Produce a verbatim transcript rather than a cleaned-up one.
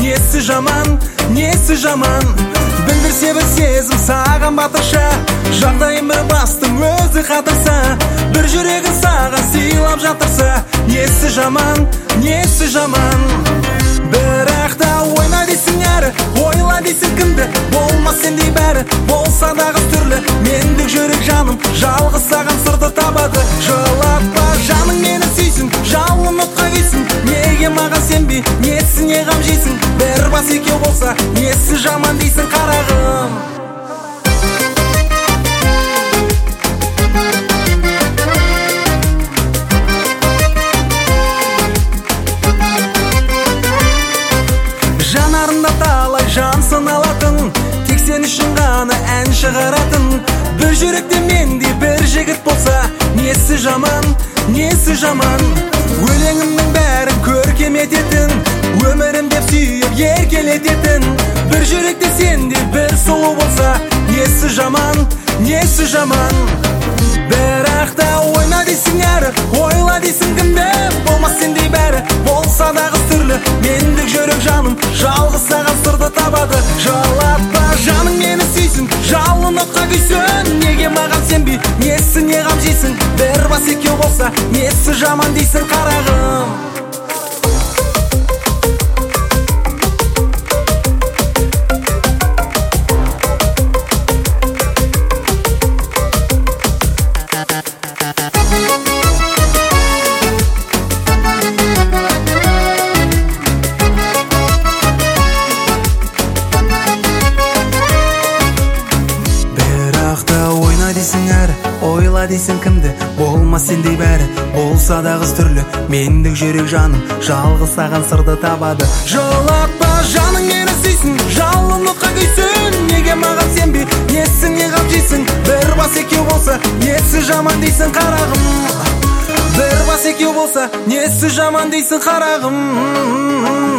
несі жаман, несі жаман. Білдірсе бір сезім саған батырша, жағдайым бір бастың өзі қатырса, бір жүрегін саған сыйлап жатырса, несі жаман, несі жаман. Бірақ та ойна дейсің әрі, ойла дейсің кімді, болмас сендей бәрі, болса да қыз түрлі. Мендік жүрек жаным, жалғыз саған сырды табады. Жылатпа жаның мені сүйсін, жалын отқа күйсін. Неге маған сенбей, несі не ғам жейсің? Бір бас екеу болса, несі жаман дейсің қарағым? Жанарында талай жан саналатын, тек сен үшін ғана ән шығаратын. Бір жүректе мендей бір жігіт болса, несі жаман, несі жаман. Өлеңімнің бәрін көркем ететін, өмірім деп сүйіп еркелететін. Бір жүректе сендей бір сұлу болса, несі жаман, несі жаман. Бірақ та ойна дейсің әрі, ойла дейсің кімді, болмас сендей бәрі, болса да қыз түрлі. Мендік жүрек жаным, жалғыз саған сырды табады. Жылатпа жаның мені сүйсін, жалын отқа күйсін. Неге маған сенбей, несі не ғам жейсің? Бір бас екеу болса, несі жаман дейсің қарағым? Дейсің әрі, ойла дейсің кімді, болмас сендей бәрі, болса да қыз түрлі. Мендік жүрек жаным, жалғыз саған сырды табады. Жылатпа жаның мені сүйсін, жалын отқа күйсін. Неге маған сенбей, несі не ғап жейсің? Бір бас екеу болса, несі жаман дейсің қарағым? Бір бас екеу болса, несі жаман дейсің қарағым?